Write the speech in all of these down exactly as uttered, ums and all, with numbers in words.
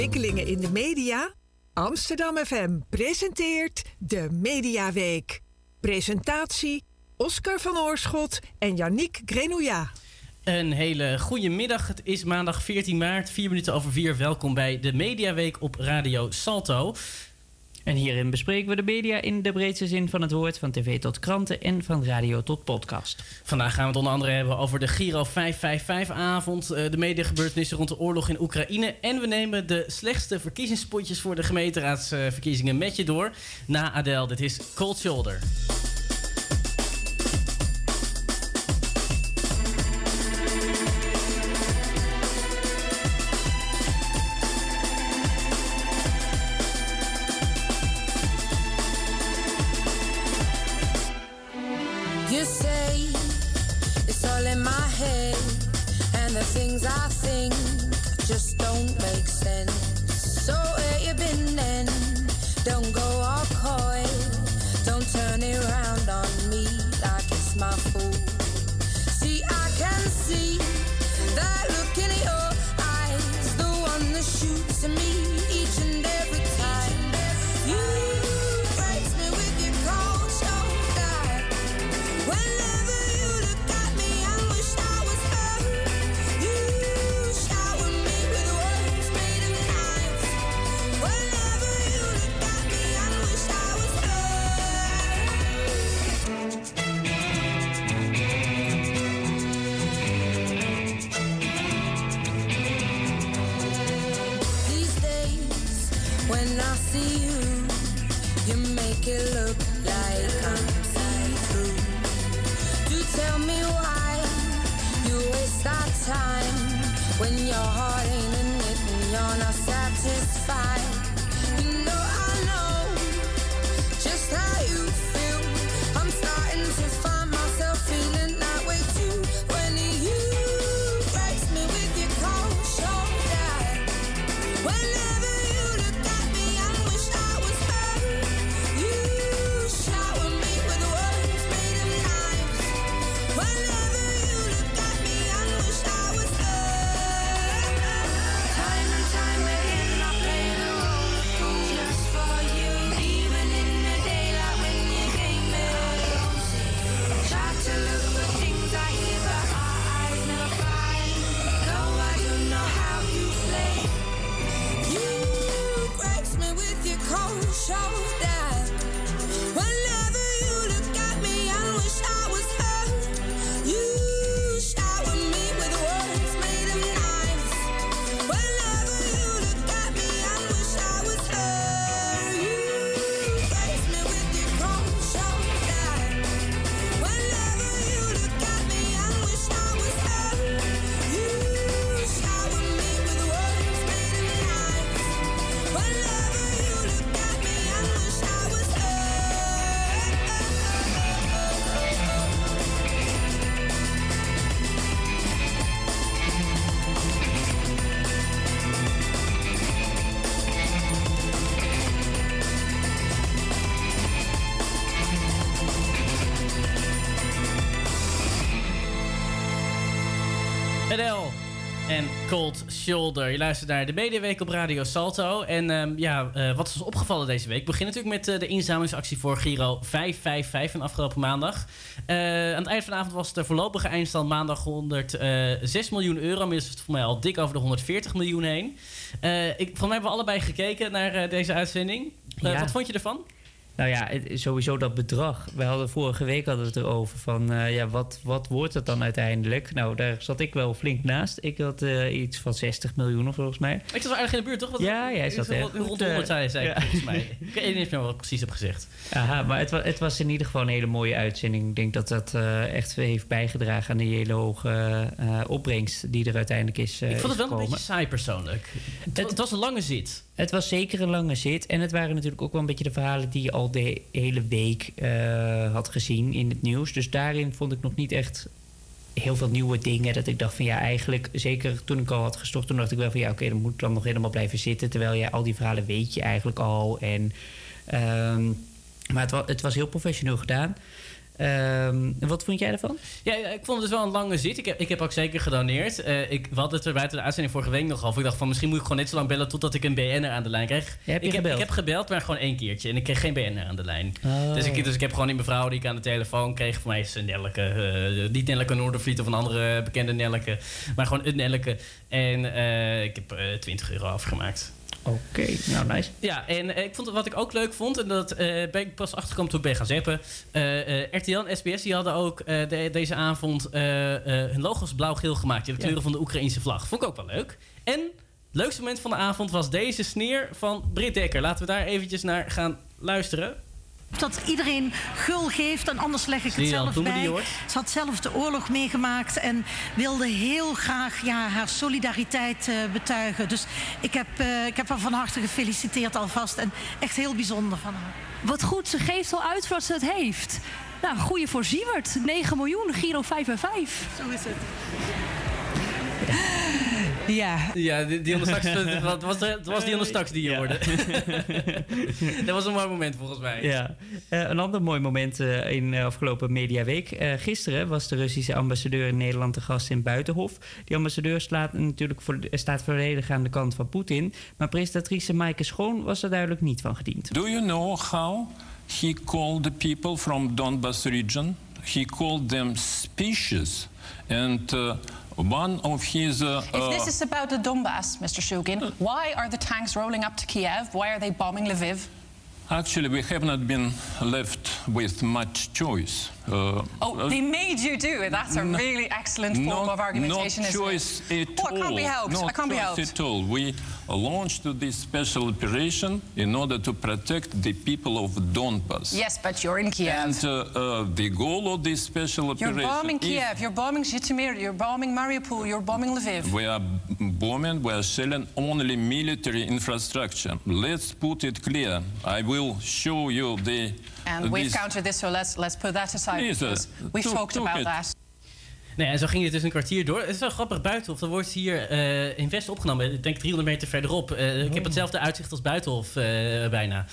ontwikkelingen in de media? Amsterdam F M presenteert de Mediaweek. Presentatie Oscar van Oorschot en Yannick Grenouillat. Een hele goede middag. Het is maandag veertien maart, vier minuten over vier. Welkom bij de Mediaweek op Radio Salto. En hierin bespreken we de media in de breedste zin van het woord. Van tv tot kranten en van radio tot podcast. Vandaag gaan we het onder andere hebben over de Giro vijfhonderdvijfenvijftig-avond... de mediagebeurtenissen rond de oorlog in Oekraïne... en we nemen de slechtste verkiezingspotjes voor de gemeenteraadsverkiezingen met je door. Na Adele, dit is Cold Shoulder. You say it's all in my head, and the things I think just don't make sense. So where you been then? Don't go all coy, don't turn it round on me like it's my fault. See, I can see that look in your eyes, the one that shoots at me each and every time. You breaks me with your cold shoulder. Whenever you look at me, I wish I was her. You shower me with words made of knives. Whenever you look at me, I wish I was These days, when I see you, you make it look like I'm see-through. Do tell me why you waste our time when your heart ain't in it and you're not satisfied. You know I know just how you feel. I'm starting to find myself feeling that way too. When you breaks me with your cold shoulder. Whenever you look at me, I wish I was her. You shower me with words made of knives. Whenever you look at me, I wish I was her. Time and time again, I play the role of fool just for you. Even in the daylight when you gave me a don't see. Try to look for things I hear, but our eyes never find. No, I don't know how you play. You breaks me with your cold shoulder. Whenever you look at me, I wish I was her. You shower me with words made of knives. Whenever you look at me, I wish I was her. You breaks me with your cold shoulder. Whenever you look at me, I wish I was her. You shower me with words made of knives. Whenever you look at me, I wish I was her. Adele en Cold Shoulder. Je luistert naar de Mediaweek op Radio Salto. En um, ja, uh, wat is ons opgevallen deze week? We beginnen natuurlijk met uh, de inzamelingsactie voor Giro vijfhonderdvijfenvijftig van afgelopen maandag. Uh, aan het eind van de avond was de voorlopige eindstand maandag honderdzes miljoen euro. Inmiddels is het voor mij al dik over de honderdveertig miljoen heen. Uh, ik, volgens mij hebben we allebei gekeken naar uh, deze uitzending. Uh, Ja. Wat vond je ervan? Nou ja, het- sowieso dat bedrag. We hadden vorige week hadden we het erover van... eh, ja, wat, wat wordt het dan uiteindelijk? Nou, daar zat ik wel flink naast. Ik had eh, iets van zestig miljoen of volgens mij. Ik zat wel aardig in de buurt, toch? Wat, Ja, jij zat rond, echt goed, rond de honderd, zei, zei ik ja. volgens mij. Ik weet niet eens meer wat ik precies heb gezegd. Aha, maar het was, het was in ieder geval een hele mooie uitzending. Ik denk dat dat eh, echt heeft bijgedragen aan die hele hoge eh, opbrengst... die er uiteindelijk is eh, Ik vond het wel is een gekomen. beetje saai persoonlijk. Het, Het- het was een lange zit. Het was zeker een lange zit. En het waren natuurlijk ook wel een beetje de verhalen... die je al de hele week eh, had gezien in het nieuws. Dus daarin vond ik nog niet echt heel veel nieuwe dingen. Dat ik dacht van ja, eigenlijk... zeker toen ik al had gestopt... toen dacht ik wel van ja, oké, dan moet ik dan nog helemaal blijven zitten. Terwijl ja, al die verhalen weet je eigenlijk al. En, um, maar het was, het was heel professioneel gedaan. Um, wat vond jij ervan? Ja, ik vond het wel een lange zit. Ik heb, ik heb ook zeker gedoneerd. Uh, ik, we hadden het er buiten de uitzending vorige week nog over. Ik dacht van misschien moet ik gewoon net zo lang bellen totdat ik een B N'er aan de lijn krijg. Ja, heb je ik, heb, gebeld? ik heb gebeld, maar gewoon één keertje. En ik kreeg geen B N'er aan de lijn. Oh. Dus, ik, dus ik heb gewoon die mevrouw die ik aan de telefoon kreeg. Voor mij is ze Nelleke. Uh, niet Nelleke Noordervliet of een andere bekende Nelleke. Maar gewoon een Nelleke. En uh, ik heb uh, twintig euro afgemaakt. Oké, okay, nou nice. Ja, en uh, ik vond wat ik ook leuk vond, en dat uh, ben ik pas achterkwam toen ik ben gaan zappen. Uh, uh, R T L en S B S die hadden ook uh, de, deze avond uh, uh, hun logo's blauw-geel gemaakt. Die hebben de kleuren van de Oekraïnse vlag. Vond ik ook wel leuk. En het leukste moment van de avond was deze sneer van Britt Dekker. Laten we daar eventjes naar gaan luisteren. Dat iedereen gul geeft en anders leg ik het zelf bij. Ze had zelf de oorlog meegemaakt en wilde heel graag ja, haar solidariteit uh, betuigen. Dus ik heb, uh, ik heb haar van harte gefeliciteerd alvast en echt heel bijzonder van haar. Wat goed, ze geeft al uit wat ze het heeft. Nou, goeie voor Siewert. negen miljoen, Giro vijf en vijf. Zo is het. Ja. Ja, die, die straks, wat was, er, was die straks die je ja. hoorde. Dat was een mooi moment volgens mij. Ja. Uh, een ander mooi moment uh, in de afgelopen mediaweek. Uh, gisteren was de Russische ambassadeur in Nederland te gast in Buitenhof. Die ambassadeur slaat natuurlijk voor, staat volledig aan de kant van Poetin. Maar presentatrice Maaike Schoon was er duidelijk niet van gediend. Do you know how he called the people from Donbas region? He called them species. And uh, one of his... Uh, if this is about the Donbass, Mister Shugin, why are the tanks rolling up to Kiev? Why are they bombing Lviv? Actually, we have not been left with much choice. Uh, oh, they made you do it. That's a really excellent form not, of argumentation, not isn't choice it? At oh, I can't all. be helped. Not I can't be helped. at all. We launched this special operation in order to protect the people of Donbas. Yes, but you're in Kiev. And uh, uh, the goal of this special operation... You're bombing Kiev, you're bombing Zhytomyr, you're bombing Mariupol, you're bombing Lviv. We are bombing, we are selling only military infrastructure. Let's put it clear. I will show you the... And uh, we've this, countered this, so let's, let's put that aside, Yes, because we've took, talked took about it. that. Nee, en zo ging het dus een kwartier door. Het is wel grappig, Buitenhof. Dat wordt hier uh, in West opgenomen. Ik denk driehonderd meter verderop. Uh, oh. Ik heb hetzelfde uitzicht als Buitenhof uh, bijna.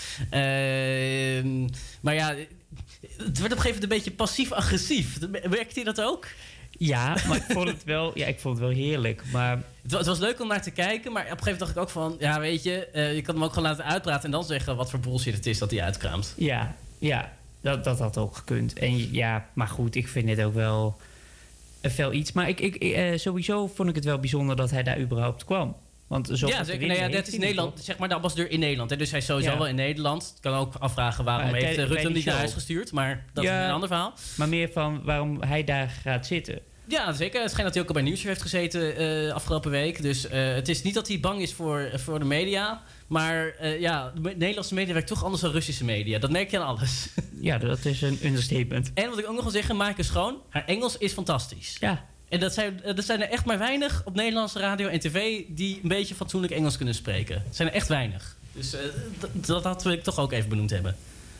Uh, maar ja, het werd op een gegeven moment een beetje passief-agressief. Werkte je dat ook? Ja, maar ik vond het wel, ja, ik vond het wel heerlijk. Maar... Het was, het was leuk om naar te kijken, maar op een gegeven moment dacht ik ook van... Ja, weet je, uh, je kan hem ook gewoon laten uitpraten en dan zeggen wat voor bullshit het is dat hij uitkraamt. Ja, ja. Dat, dat had ook gekund. En ja, maar goed, ik vind het ook wel een fel iets. Maar ik, ik, uh, sowieso vond ik het wel bijzonder dat hij daar überhaupt kwam. Want zo ja, zeker. Nee, ja, dat is Nederland, zeg maar de ambassadeur in Nederland. Hè. Dus hij is sowieso ja. wel in Nederland. Ik kan ook afvragen waarom maar, heeft uh, Rutte hem niet naar huis gestuurd. Maar dat ja, is een ander verhaal. Maar meer van waarom hij daar gaat zitten. Ja, zeker. Het schijnt dat hij ook al bij Nieuwsuur heeft gezeten uh, afgelopen week. Dus uh, het is niet dat hij bang is voor, voor de media. Maar uh, ja, de Nederlandse media werkt toch anders dan Russische media. Dat merk je aan alles. Ja, dat is een understatement. En wat ik ook nog wil zeggen, Maaike Schoon, haar Engels is fantastisch. Ja. En dat zijn, dat zijn er echt maar weinig op Nederlandse radio en tv die een beetje fatsoenlijk Engels kunnen spreken. Het zijn er echt weinig. Dus uh, dat, dat wil ik toch ook even benoemd hebben.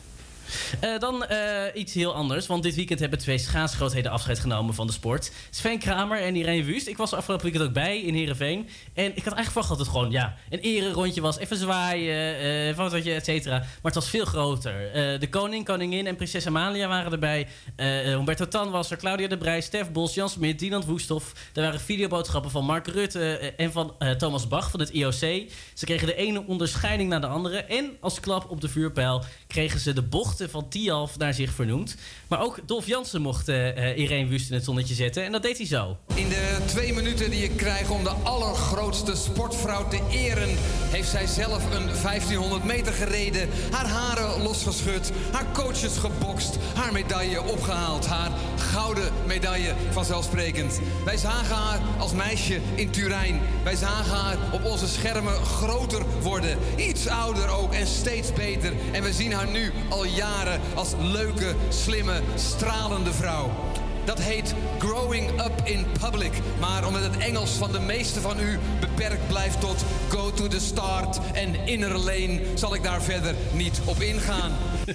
Uh, dan uh, iets heel anders, want dit weekend hebben twee schaatsgrootheden afscheid genomen van de sport. Sven Kramer en Irene Wust. Ik was er afgelopen weekend ook bij in Heerenveen. En ik had eigenlijk verwacht dat het gewoon ja, een ererondje was. Even zwaaien, uh, fotootje, et cetera. Maar het was veel groter. Uh, de koning, koningin en prinses Amalia waren erbij. Uh, Humberto Tan was er, Claudia de Breij, Stef Bos, Jan Smit, Dinant Woesthof. Er waren videoboodschappen van Mark Rutte uh, en van uh, Thomas Bach van het I O C. Ze kregen de ene onderscheiding na de andere. En als klap op de vuurpijl kregen ze de bochten van Tialf naar zich vernoemd. Maar ook Dolf Jansen mocht uh, Irene Wust in het zonnetje zetten. En dat deed hij zo. In de twee minuten die ik krijg om de allergrootste sportvrouw te eren, heeft zij zelf een vijftienhonderd meter gereden. Haar haren losgeschud. Haar coaches gebokst. Haar medaille opgehaald. Haar gouden medaille vanzelfsprekend. Wij zagen haar als meisje in Turijn. Wij zagen haar op onze schermen groter worden. Iets ouder ook en steeds beter. En we zien haar nu al jaren als leuke, slimme, stralende vrouw. Dat heet growing up in public. Maar omdat het Engels van de meeste van u beperkt blijft tot go to the start en inner lane, zal ik daar verder niet op ingaan.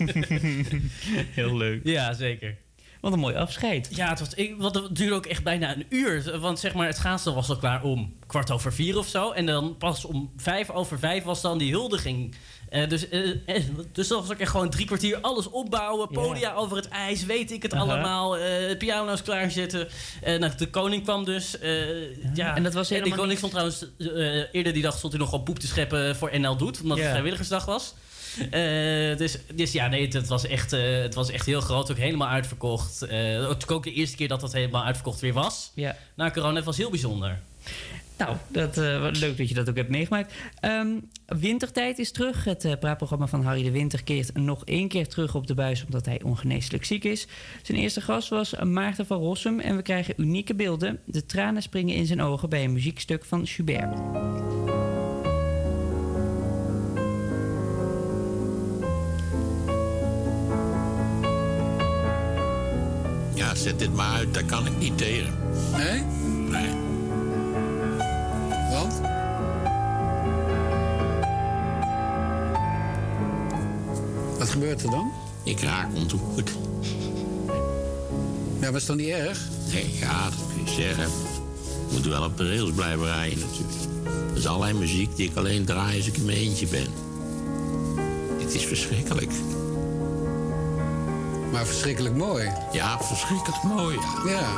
Heel leuk. Ja, zeker. Wat een mooi afscheid. Ja, het, was, ik, want het duurde ook echt bijna een uur. Want zeg maar, het schaatsen was al klaar om kwart over vier of zo. En dan pas om vijf over vijf was dan die huldiging Uh, dus, uh, uh, dus dat was ook echt gewoon drie kwartier alles opbouwen. Podia yeah. over het ijs, weet ik het uh-huh. allemaal. Uh, piano's klaarzetten. Uh, nou, de koning kwam dus. Uh, uh-huh. ja. En dat was helemaal De koning stond trouwens... Uh, eerder die dag stond hij nog op poep te scheppen voor N L Doet. Omdat yeah. het vrijwilligersdag was. Uh, dus, dus ja, nee, het, het, was echt, uh, het was echt heel groot. Ook helemaal uitverkocht. Uh, ook, ook de eerste keer dat dat helemaal uitverkocht weer was. Yeah. Na corona, het was heel bijzonder. Nou, dat, uh, wat leuk dat je dat ook hebt meegemaakt. Um, Wintertijd is terug. Het uh, praatprogramma van Harry de Winter keert nog één keer terug op de buis... omdat hij ongeneeslijk ziek is. Zijn eerste gast was Maarten van Rossum... en we krijgen unieke beelden. De tranen springen in zijn ogen bij een muziekstuk van Schubert. Ja, zet dit maar uit, daar kan ik niet tegen. Nee? Nee. Want? Wat gebeurt er dan? Ik raak ontroerd. Ja, was dat niet erg? Nee, ja, dat kun je zeggen. Je moet wel op de rails blijven rijden natuurlijk. Dat is allerlei muziek die ik alleen draai als ik in mijn eentje ben. Het is verschrikkelijk. Maar verschrikkelijk mooi. Ja, verschrikkelijk mooi, ja. Ja.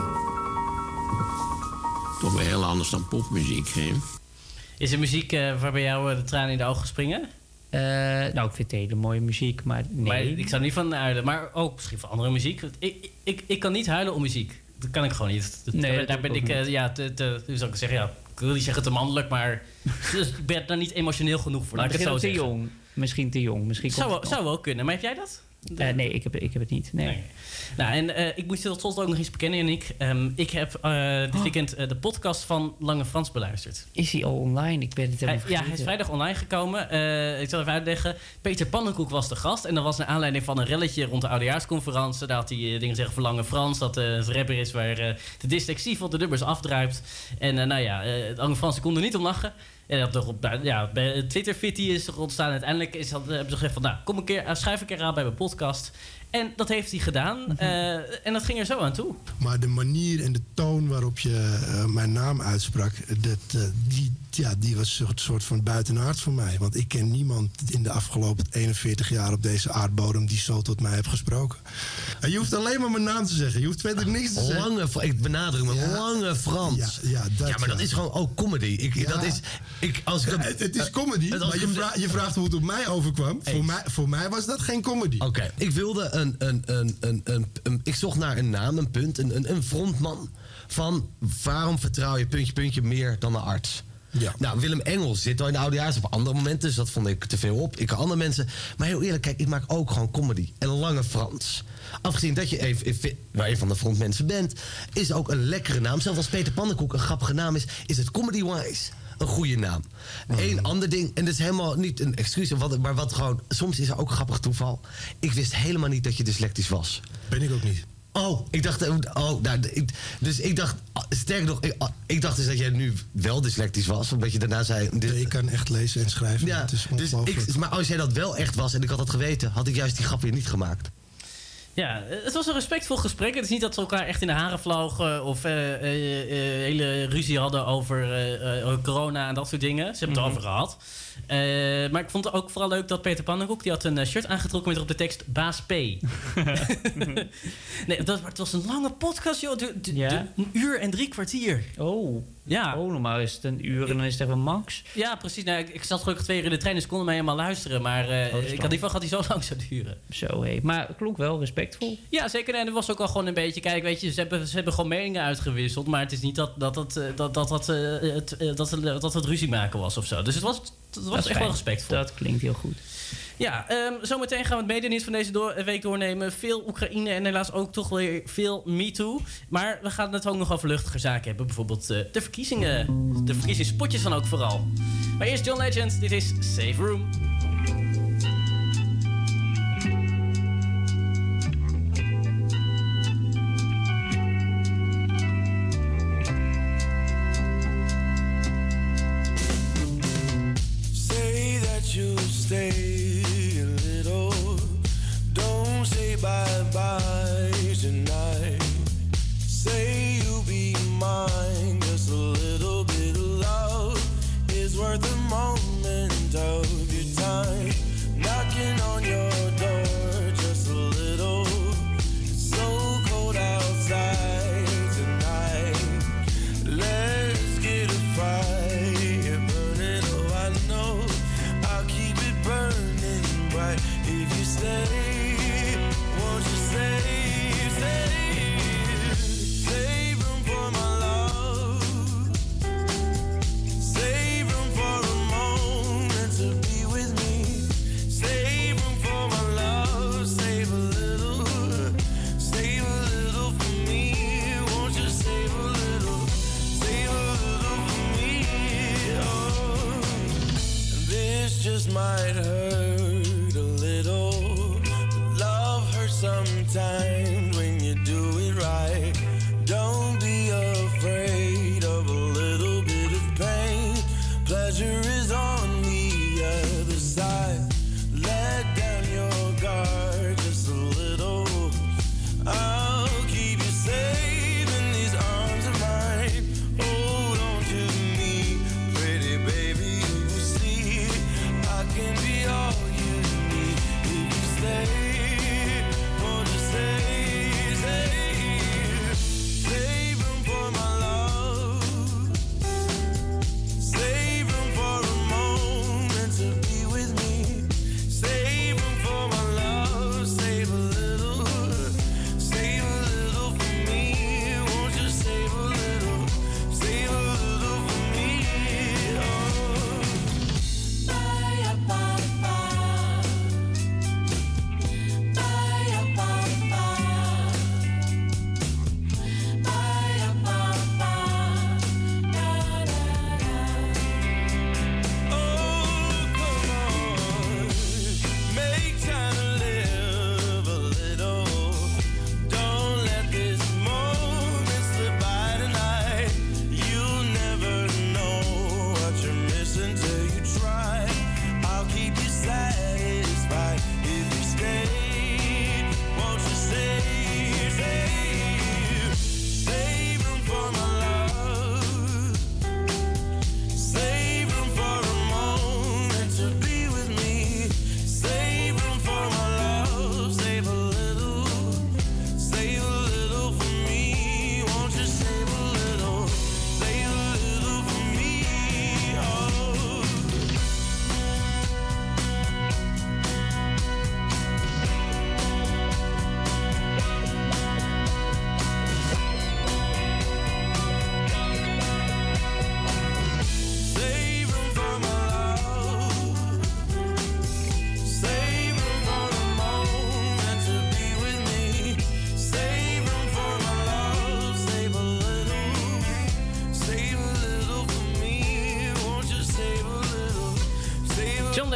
Toch weer heel anders dan popmuziek, hè? Is er muziek uh, waar bij jou uh, de tranen in de ogen springen? Uh, nou, ik vind het hele mooie muziek, maar nee. Maar ik zou niet van huilen, maar ook misschien van andere muziek. Ik, ik, ik, ik kan niet huilen om muziek. Dat kan ik gewoon niet. Dat, nee, daar daar ben ik, uh, ja, te, te, hoe zou ik zeggen, ja, ik wil niet zeggen te mannelijk, maar dus ik ben daar niet emotioneel genoeg voor. Laat ik het zo te zeggen. jong. Misschien te jong. Misschien zou, komt zou wel kunnen, maar heb jij dat? Uh, nee, ik heb, ik heb het niet. Nee. nee. Nou, en uh, ik moet je tot slot ook nog iets bekennen, Yannick. Um, ik heb uh, dit weekend uh, de podcast van Lange Frans beluisterd. Is hij al online? Ik ben het helemaal uh, Ja, hij is vrijdag online gekomen. Uh, ik zal even uitleggen. Peter Pannenkoek was de gast. En dat was naar aanleiding van een relletje rond de oudejaarsconferentie. Daar had hij uh, dingen zeggen van Lange Frans. Dat uh, het rapper is waar uh, de dyslexie van de nummers afdruipt. En uh, nou ja, uh, Lange Frans kon er niet om lachen. En dat toch op, ja, bij Twitter-fitty is er ontstaan. Uiteindelijk is dat, hebben ze gezegd van, nou, kom een keer, uh, schuif een keer aan bij mijn podcast. En dat heeft hij gedaan. Mm-hmm. Uh, en dat ging er zo aan toe. Maar de manier en de toon waarop je uh, mijn naam uitsprak... Dat, uh, die, ja, die was een soort van buitenaard voor mij. Want ik ken niemand in de afgelopen eenenveertig jaar op deze aardbodem... die zo tot mij heeft gesproken. En je hoeft alleen maar mijn naam te zeggen. Je hoeft verder niks te zeggen. Lange, ik benadruk me, ja. Lange Frans. Ja, ja, dat, ja maar dat ja. is gewoon ook comedy. Ik, ja. dat is, ik, als ik ja, het, het is comedy, uh, maar je, vra- je vraagt hoe het op mij overkwam. Voor mij, voor mij was dat geen comedy. Oké, okay. ik wilde een, een, een, een, een, een... Ik zocht naar een naam, een punt, een, een, een frontman... van waarom vertrouw je puntje, puntje meer dan een arts... Ja. Nou, Willem Engels zit al in de oudejaars op andere momenten... dus dat vond ik te veel op. Ik kan andere mensen... Maar heel eerlijk, kijk, ik maak ook gewoon comedy. En Lange Frans. Afgezien dat je even, even, waar je van de frontmensen bent... is ook een lekkere naam. Zelfs als Peter Pannenkoek een grappige naam is... is het comedy-wise een goede naam. Eén mm. ander ding, en dat is helemaal niet een excuus... maar wat gewoon... Soms is er ook een grappig toeval. Ik wist helemaal niet dat je dyslectisch was. Ben ik ook niet. Oh, ik dacht... Oh, nou, ik, dus ik dacht... Sterker nog, ik, ik dacht dus dat jij nu wel dyslectisch was. Omdat je daarna zei... Dit, nee, ik kan echt lezen en schrijven. Ja, het is dus ik, maar als jij dat wel echt was en ik had dat geweten... had ik juist die grap weer niet gemaakt. Ja, het was een respectvol gesprek. Het is niet dat ze elkaar echt in de haren vlogen... of uh, uh, uh, hele ruzie hadden over uh, uh, corona en dat soort dingen. Ze hebben mm-hmm. het erover gehad. Uh, maar ik vond het ook vooral leuk dat Peter Pannenkoek... die had een shirt aangetrokken met erop de tekst Baas P. Nee, dat, het was een lange podcast, joh. De, de, ja? de, een uur en drie kwartier. Oh, ja. Oh, normaal is het een uur en dan is het even max. Ja, precies. Nou, ik, ik zat gelukkig twee uur in de trein, dus konden mij helemaal luisteren. Maar uh, oh, ik had niet van gehad dat hij zo lang zou duren. Zo, hé. Maar het klonk wel respectvol. Ja, zeker. En er was ook al gewoon een beetje... Kijk, weet je, ze hebben, ze hebben gewoon meningen uitgewisseld. Maar het is niet dat dat, dat, dat, dat, dat, uh, het, uh, dat, uh, dat het ruzie maken was of zo. Dus het was, het was echt fijn. Wel respectvol. Dat klinkt heel goed. Ja, um, zometeen gaan we het medenieuws van deze door, week doornemen. Veel Oekraïne en helaas ook toch weer veel MeToo. Maar we gaan het ook nog over luchtiger zaken hebben. Bijvoorbeeld uh, de verkiezingen. De verkiezingspotjes dan ook vooral. Maar eerst John Legend. Dit is Safe Room. Stay a little, don't say bye-bye tonight. Say you'll be mine, just a little bit of love is worth a moment of your time.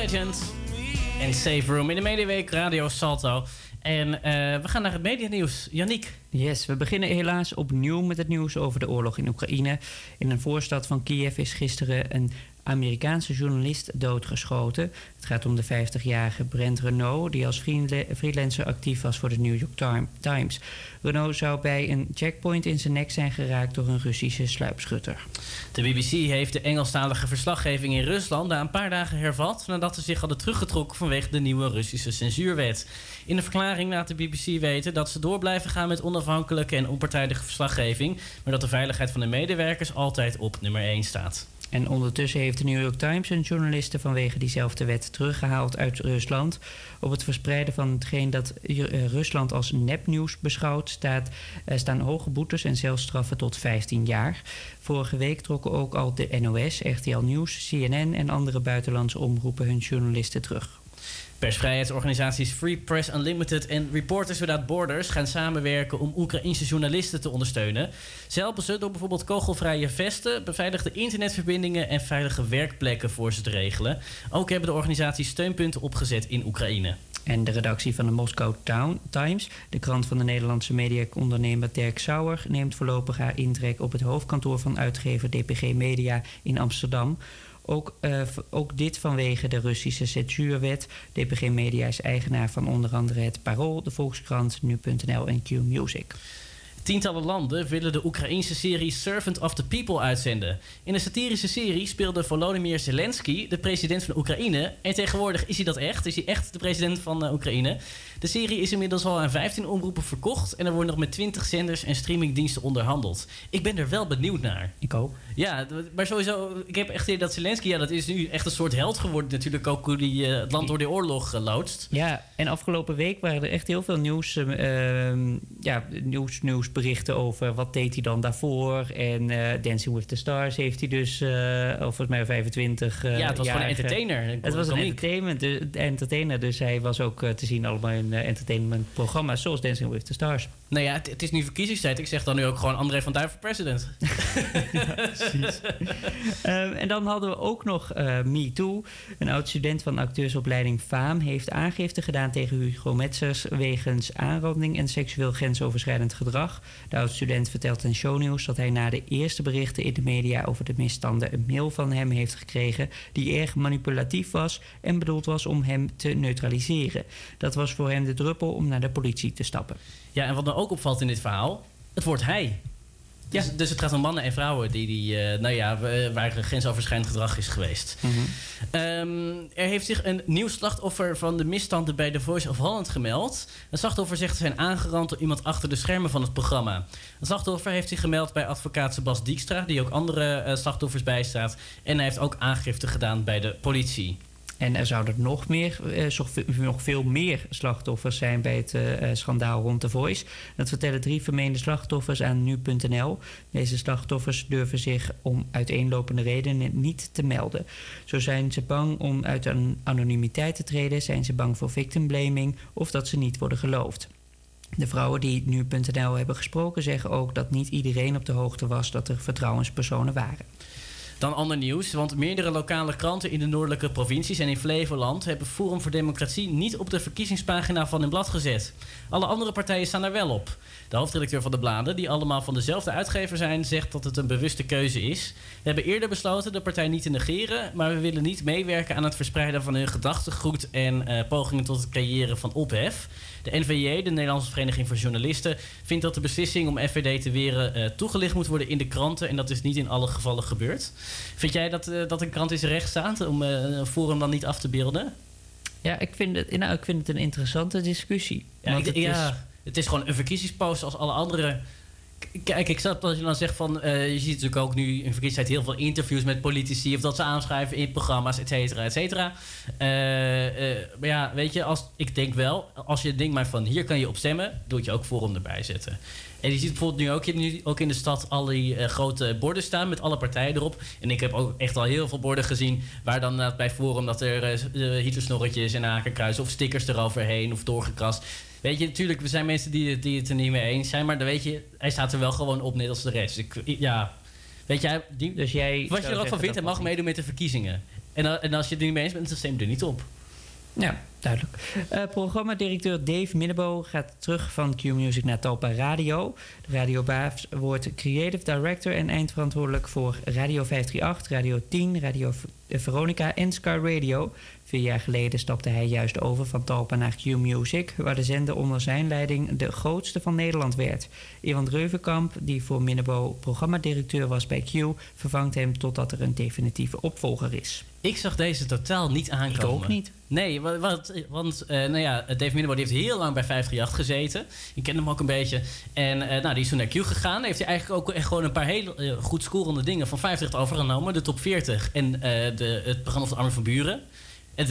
Legend en Safe Room in de Mediaweek Radio Salto. En uh, we gaan naar het medianieuws. Yannick. Yes, we beginnen helaas opnieuw met het nieuws over de oorlog in Oekraïne. In een voorstad van Kiev is gisteren een Amerikaanse journalist doodgeschoten. Het gaat om de vijftigjarige Brent Renaud, die als freelancer actief was voor de New York Times. Renaud zou bij een checkpoint in zijn nek zijn geraakt door een Russische sluipschutter. De B B C heeft de Engelstalige verslaggeving in Rusland na een paar dagen hervat nadat ze zich hadden teruggetrokken vanwege de nieuwe Russische censuurwet. In de verklaring laat de B B C weten dat ze door blijven gaan met onafhankelijke en onpartijdige verslaggeving, maar dat de veiligheid van de medewerkers altijd op nummer één staat. En ondertussen heeft de New York Times een journaliste vanwege diezelfde wet teruggehaald uit Rusland. Op het verspreiden van hetgeen dat Rusland als nepnieuws beschouwt staat, staan hoge boetes en celstraffen tot vijftien jaar. Vorige week trokken ook al de N O S, R T L Nieuws, C N N en andere buitenlandse omroepen hun journalisten terug. Persvrijheidsorganisaties Free Press Unlimited en Reporters Without Borders gaan samenwerken om Oekraïnse journalisten te ondersteunen. Ze helpen ze door bijvoorbeeld kogelvrije vesten, beveiligde internetverbindingen en veilige werkplekken voor ze te regelen. Ook hebben de organisaties steunpunten opgezet in Oekraïne. En de redactie van de Moscow Times, de krant van de Nederlandse mediaondernemer Dirk Sauer, neemt voorlopig haar intrek op het hoofdkantoor van uitgever D P G Media in Amsterdam. Ook, uh, ook dit vanwege de Russische censuurwet. D P G Media is eigenaar van onder andere het Parool, de Volkskrant, Nu punt N L en Q-Music. Tientallen landen willen de Oekraïnse serie Servant of the People uitzenden. In de satirische serie speelde Volodymyr Zelensky de president van Oekraïne. En tegenwoordig is hij dat echt. Is hij echt de president van uh, Oekraïne. De serie is inmiddels al aan vijftien omroepen verkocht. En er wordt nog met twintig zenders en streamingdiensten onderhandeld. Ik ben er wel benieuwd naar. Ik ook. Ja, maar sowieso, ik heb echt idee dat Zelensky, ja, dat is nu echt een soort held geworden natuurlijk. Ook hoe die uh, het land door de oorlog uh, loodst. Ja, en afgelopen week waren er echt heel veel nieuws, uh, ja, nieuws, nieuwsberichten over wat deed hij dan daarvoor. En uh, Dancing with the Stars heeft hij dus, uh, of volgens mij vijfentwintig uh, Ja, het was jaar, gewoon een entertainer. Het was een entertainment, de, de entertainer, dus hij was ook uh, te zien allemaal in uh, entertainmentprogramma's zoals Dancing with the Stars. Nou ja, het, het is nu verkiezingstijd. Ik zeg dan nu ook gewoon André van Duin voor president. Ja, precies. um, en dan hadden we ook nog uh, Me Too. Een oud-student van acteursopleiding Faam heeft aangifte gedaan tegen Hugo Metzers wegens aanranding en seksueel grensoverschrijdend gedrag. De oud-student vertelt in Shownieuws dat hij na de eerste berichten in de media over de misstanden een mail van hem heeft gekregen die erg manipulatief was en bedoeld was om hem te neutraliseren. Dat was voor hem de druppel om naar de politie te stappen. Ja, en wat me ook opvalt in dit verhaal, het wordt hij. Ja. Dus, dus het gaat om mannen en vrouwen die, die uh, nou ja, waar grensoverschrijdend gedrag is geweest. Mm-hmm. Um, er heeft zich een nieuw slachtoffer van de misstanden bij The Voice of Holland gemeld. Een slachtoffer zegt te zijn aangerand door iemand achter de schermen van het programma. Een slachtoffer heeft zich gemeld bij advocaat Sebas Dijkstra, die ook andere uh, slachtoffers bijstaat. En hij heeft ook aangifte gedaan bij de politie. En er zouden nog, meer, eh, nog veel meer slachtoffers zijn bij het uh, schandaal rond The Voice. Dat vertellen drie vermeende slachtoffers aan Nu punt N L. Deze slachtoffers durven zich om uiteenlopende redenen niet te melden. Zo zijn ze bang om uit een anonimiteit te treden, zijn ze bang voor victim blaming of dat ze niet worden geloofd. De vrouwen die Nu punt N L hebben gesproken zeggen ook dat niet iedereen op de hoogte was dat er vertrouwenspersonen waren. Dan ander nieuws, want meerdere lokale kranten in de noordelijke provincies en in Flevoland hebben Forum voor Democratie niet op de verkiezingspagina van hun blad gezet. Alle andere partijen staan er wel op. De hoofdredacteur van de bladen, die allemaal van dezelfde uitgever zijn, zegt dat het een bewuste keuze is. We hebben eerder besloten de partij niet te negeren, maar we willen niet meewerken aan het verspreiden van hun gedachtegoed en uh, pogingen tot het creëren van ophef. De N V J, de Nederlandse Vereniging voor Journalisten, vindt dat de beslissing om F V D te weren uh, toegelicht moet worden in de kranten en dat is niet in alle gevallen gebeurd. Vind jij dat, uh, dat een krant is recht staat om uh, een Forum dan niet af te beelden? Ja, ik vind het, nou, ik vind het een interessante discussie. Ja, want ik, het, ja is... het is gewoon een verkiezingspost als alle andere. Kijk, ik snap dat je dan zegt van... Uh, je ziet natuurlijk ook nu in verkiezingstijd heel veel interviews met politici... of dat ze aanschrijven in programma's, et cetera, et cetera. Uh, uh, maar ja, weet je, als, ik denk wel... als je denkt maar van hier kan je op stemmen... doe je ook Forum erbij zetten. En je ziet bijvoorbeeld nu ook, je hebt nu ook in de stad... al die uh, grote borden staan met alle partijen erop. En ik heb ook echt al heel veel borden gezien... waar dan uh, bij Forum dat er uh, Hitlersnorretjes en hakenkruisen... of stickers eroverheen of doorgekrast... Weet je, natuurlijk, we zijn mensen die, die het er niet mee eens zijn... maar dan weet je, hij staat er wel gewoon op, net als de rest. Ik, ja, weet jij, die, dus jij wat je er ook van vindt, hij mag meedoen met de verkiezingen. En, uh, en als je het er niet mee eens bent, dan stem je er niet op. Ja, duidelijk. Uh, programmadirecteur Dave Minnebo gaat terug van Q-Music naar Talpa Radio. De radiobaas wordt creative director en eindverantwoordelijk voor Radio vijf drie acht, Radio tien, Radio Veronica en Sky Radio. Vier jaar geleden stapte hij juist over van Talpa naar Q-Music, waar de zender onder zijn leiding de grootste van Nederland werd. Iwan Reuvenkamp, die voor Minnebo programmadirecteur was bij Q, vervangt hem totdat er een definitieve opvolger is. Ik zag deze totaal niet aankomen. Ik ook niet. Nee, want, want, want uh, nou ja, Dave Minnebo die heeft heel lang bij vijf drie acht gezeten. Ik ken hem ook een beetje. En uh, nou, die is toen naar Q gegaan. Heeft hij eigenlijk ook echt gewoon een paar hele uh, goed scorende dingen van vijf drie acht overgenomen. De top veertig en uh, de, het programma van Armin van Buuren. En de,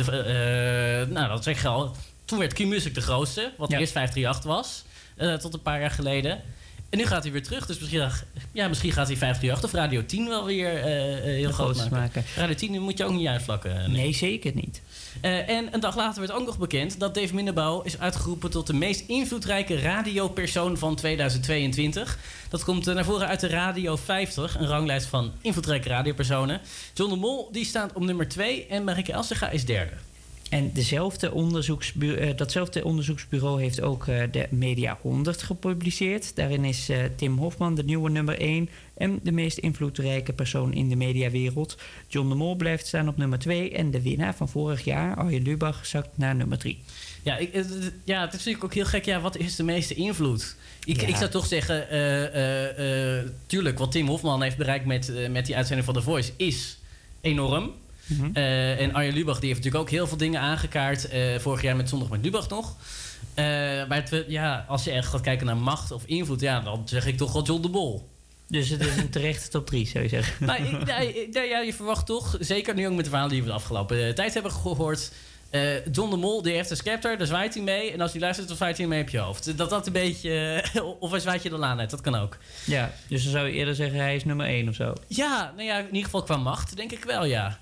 uh, nou, dat zeg je al. Toen werd Q-Music de grootste, wat ja. eerst vijf drie acht was. Uh, tot een paar jaar geleden. En nu gaat hij weer terug. Dus misschien, ja, misschien gaat hij vijf drie acht of Radio tien wel weer uh, heel groot maken. maken. Radio tien moet je ook niet uitvlakken. Nee, nee zeker niet. Uh, en een dag later werd ook nog bekend dat Dave Minnebo is uitgeroepen tot de meest invloedrijke radiopersoon van tweeduizend tweeëntwintig. Dat komt uh, naar voren uit de Radio vijftig, een ranglijst van invloedrijke radiopersonen. John de Mol die staat op nummer twee en Marieke Elsinga is derde. En dezelfde onderzoeksbureau, uh, datzelfde onderzoeksbureau heeft ook uh, de Media honderd gepubliceerd. Daarin is uh, Tim Hofman de nieuwe nummer één en de meest invloedrijke persoon in de mediawereld. John de Mol blijft staan op nummer twee en de winnaar van vorig jaar, Arjen Lubach, zakt naar nummer drie. Ja, ik, ja, het is natuurlijk ook heel gek. Ja, wat is de meeste invloed? Ik, ja. ik zou toch zeggen, uh, uh, uh, tuurlijk, wat Tim Hofman heeft bereikt met, uh, met die uitzending van The Voice is enorm. Mm-hmm. Uh, en Arjen Lubach die heeft natuurlijk ook heel veel dingen aangekaart. Uh, vorig jaar met Zondag met Lubach nog. Uh, maar het, ja, als je echt gaat kijken naar macht of invloed, ja, dan zeg ik toch wel John de Mol. Dus het is een terechte top drie, zou je zeggen? Nou, ik, nee, nee, ja, je verwacht toch, zeker nu ook met de verhalen die we de afgelopen uh, tijd hebben gehoord. Uh, John de Mol, die heeft een scepter, daar zwaait hij mee. En als hij luistert, dan zwaait hij mee op je hoofd. Dat dat een beetje... Uh, of hij zwaait je de laan uit, dat kan ook. Ja, dus dan zou je eerder zeggen hij is nummer één of zo? Ja, nou ja, in ieder geval qua macht, denk ik wel, ja.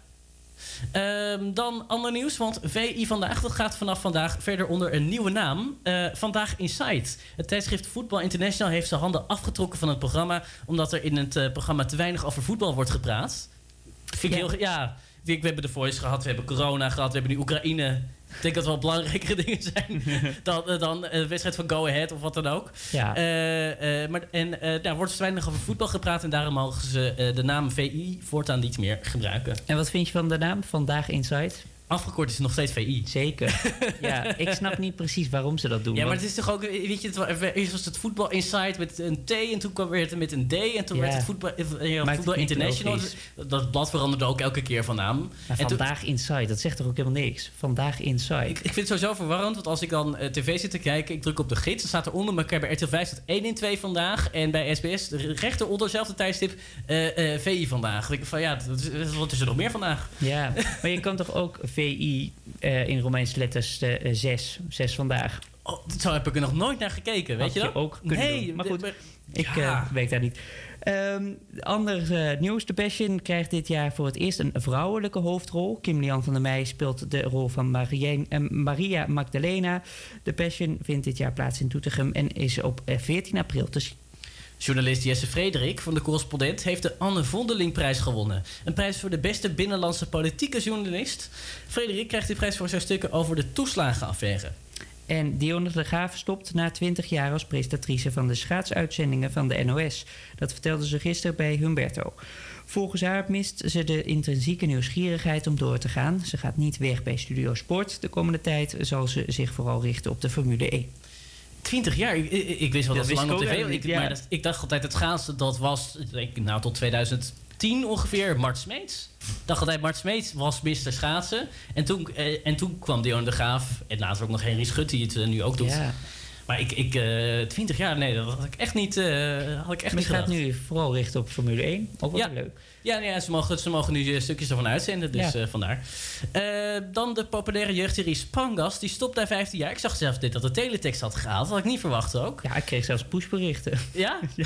Um, dan ander nieuws, want V I Vandaag dat gaat vanaf vandaag verder onder een nieuwe naam. Uh, Vandaag Inside. Het tijdschrift Voetbal International heeft zijn handen afgetrokken van het programma, omdat er in het uh, programma te weinig over voetbal wordt gepraat. Vind ik ja. heel... Ja, we hebben de Voice gehad, we hebben corona gehad, we hebben nu Oekraïne. Ik denk dat het wel belangrijkere dingen zijn dan, uh, dan een wedstrijd van Go Ahead of wat dan ook. Ja. Uh, uh, maar, en uh, daar wordt te weinig over voetbal gepraat en daarom mogen ze uh, de naam V I voortaan niet meer gebruiken. En wat vind je van de naam Vandaag Inside? Afgekort is het nog steeds V I. Zeker. Ja, ik snap niet precies waarom ze dat doen. Ja, maar het is toch ook... Weet je, het, eerst was het Voetbal Inside met een T en toen kwam weer het met een D en toen ja. werd het Voetbal, uh, voetbal International. Dat, dat blad veranderde ook elke keer van naam. Ja, Vandaag toen, Inside, dat zegt toch ook helemaal niks? Vandaag Inside. Ik, ik vind het sowieso verwarrend, want als ik dan uh, tv zit te kijken, ik druk op de gids, dan staat er onder elkaar bij R T L vijf staat één in twee vandaag en bij S B S rechteronder, dezelfde tijdstip, uh, uh, V I Vandaag. Dan denk ik van ja, wat is er nog meer vandaag? Ja, maar je kan toch ook V I uh, in Romeinse letters uh, zes, zes vandaag. Oh, zo heb ik er nog nooit naar gekeken, weet Had je dat? Je ook kunnen nee, doen. Maar goed, maar, ik ja. uh, weet daar niet. Um, ander uh, nieuws. The Passion krijgt dit jaar voor het eerst een vrouwelijke hoofdrol. Kim-Lian van der Meij speelt de rol van Maria, uh, Maria Magdalena. The Passion vindt dit jaar plaats in Doetinchem en is op uh, veertien april te zien. Journalist Jesse Frederik van de Correspondent heeft de Anne Vondelingprijs gewonnen. Een prijs voor de beste binnenlandse politieke journalist. Frederik krijgt die prijs voor zijn stukken over de toeslagenaffaire. En Dionne de Graaf stopt na twintig jaar als presentatrice van de schaatsuitzendingen van de N O S. Dat vertelde ze gisteren bij Humberto. Volgens haar mist ze de intrinsieke nieuwsgierigheid om door te gaan. Ze gaat niet weg bij Studio Sport. De komende tijd zal ze zich vooral richten op de Formule één. twintig jaar? Ik, ik, ik wist wel dat, dat ze lang op tv was. Ik, ja. Maar dat, ik dacht altijd het schaatsen, dat was ik, nou, tot twintig tien ongeveer Mart Smeets. Ik dacht altijd Mart Smeets was mister Schaatsen. En toen, eh, en toen kwam Dionne de Graaf. En later ook nog Henry Schut die het uh, nu ook doet. Ja. Maar ik, ik uh, twintig jaar, nee, dat had ik echt niet uh, had ik echt maar niet je gaat nu vooral richten op Formule één. Ook wel ja. leuk. Ja, nee, ja ze, mogen, ze mogen nu stukjes ervan uitzenden, dus ja. uh, vandaar. Uh, dan de populaire jeugdserie Spangas. Die stopt na vijftien jaar. Ik zag zelfs dit dat de teletext had gehaald. Dat had ik niet verwacht ook. Ja, ik kreeg zelfs pushberichten. Ja? Ja.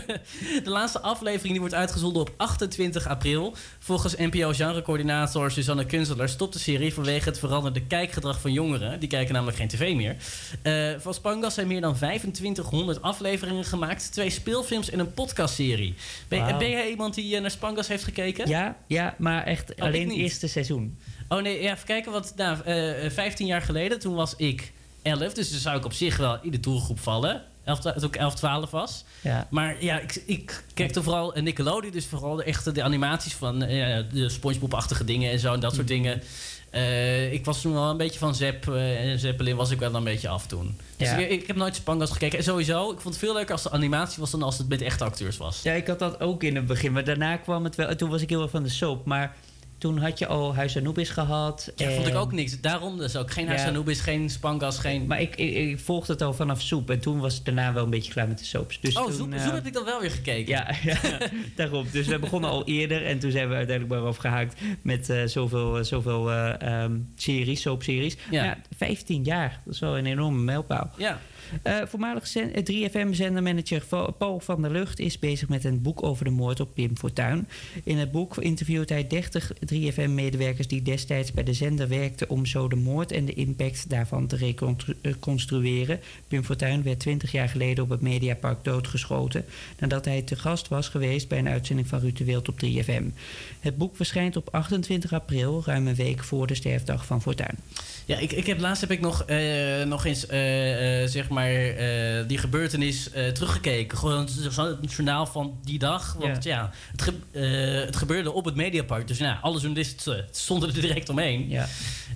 De laatste aflevering die wordt uitgezonden op achtentwintig april. Volgens N P O-genrecoördinator Suzanne Kunstler stopt de serie vanwege het veranderde kijkgedrag van jongeren. Die kijken namelijk geen tv meer. Uh, van Spangas Spangas zijn meer dan vijfentwintighonderd afleveringen gemaakt. Twee speelfilms en een podcastserie. Ben, Wow. ben jij iemand die uh, naar Spangas heeft gekeken? Ja, ja maar echt Oh, alleen ik het niet. eerste seizoen. Oh nee, ja, even kijken. Want nou, uh, vijftien jaar geleden, toen was ik elf. Dus dan zou ik op zich wel in de doelgroep vallen. elf, toen ik elf, twaalf was. Ja. Maar ja, ik, ik keek vooral Nickelodeon. Dus vooral de, echte de animaties van uh, de SpongeBob-achtige dingen en zo. En dat soort dingen. Uh, ik was toen wel een beetje van Zep. Uh, en Zeppelin was ik wel een beetje af toen. Dus Ja. ik, ik heb nooit Spangas gekeken. En sowieso, ik vond het veel leuker als de animatie was... dan als het met echte acteurs was. Ja, ik had dat ook in het begin. Maar daarna kwam het wel... En toen was ik heel erg van de soap. Maar toen had je al Huis Anubis gehad. Ja, en... vond ik ook niks. Daarom dus ook. Geen Huis Ja. Anubis, geen Spangas, geen... Maar ik, ik, ik volgde het al vanaf Soep. En toen was het daarna wel een beetje klaar met de soaps. Dus oh, toen, Zoep, uh, Zoep heb ik dan wel weer gekeken. Ja, ja daarom. Dus we begonnen al eerder. En toen zijn we uiteindelijk maar afgehaakt met uh, zoveel, uh, zoveel uh, um, series, soapseries. Ja. Ja, vijftien jaar. Dat is wel een enorme mijlpaal. Ja. Uh, voormalig zen- drie F M-zendermanager Paul van der Lucht is bezig met een boek over de moord op Pim Fortuyn. In het boek interviewt hij dertig drie F M-medewerkers die destijds bij de zender werkten om zo de moord en de impact daarvan te reconstrueren. Pim Fortuyn werd twintig jaar geleden op het Mediapark doodgeschoten nadat hij te gast was geweest bij een uitzending van Ruud de Wild op drie F M. Het boek verschijnt op achtentwintig april, ruim een week voor de sterfdag van Fortuyn. Ja, ik, ik heb, laatst heb ik nog, uh, nog eens uh, uh, zeg maar uh, die gebeurtenis uh, teruggekeken. Gewoon zo'n journaal van die dag. Want ja, ja het, ge, uh, het gebeurde op het Mediapark. Dus ja, alle journalisten uh, stonden er direct omheen. Ja.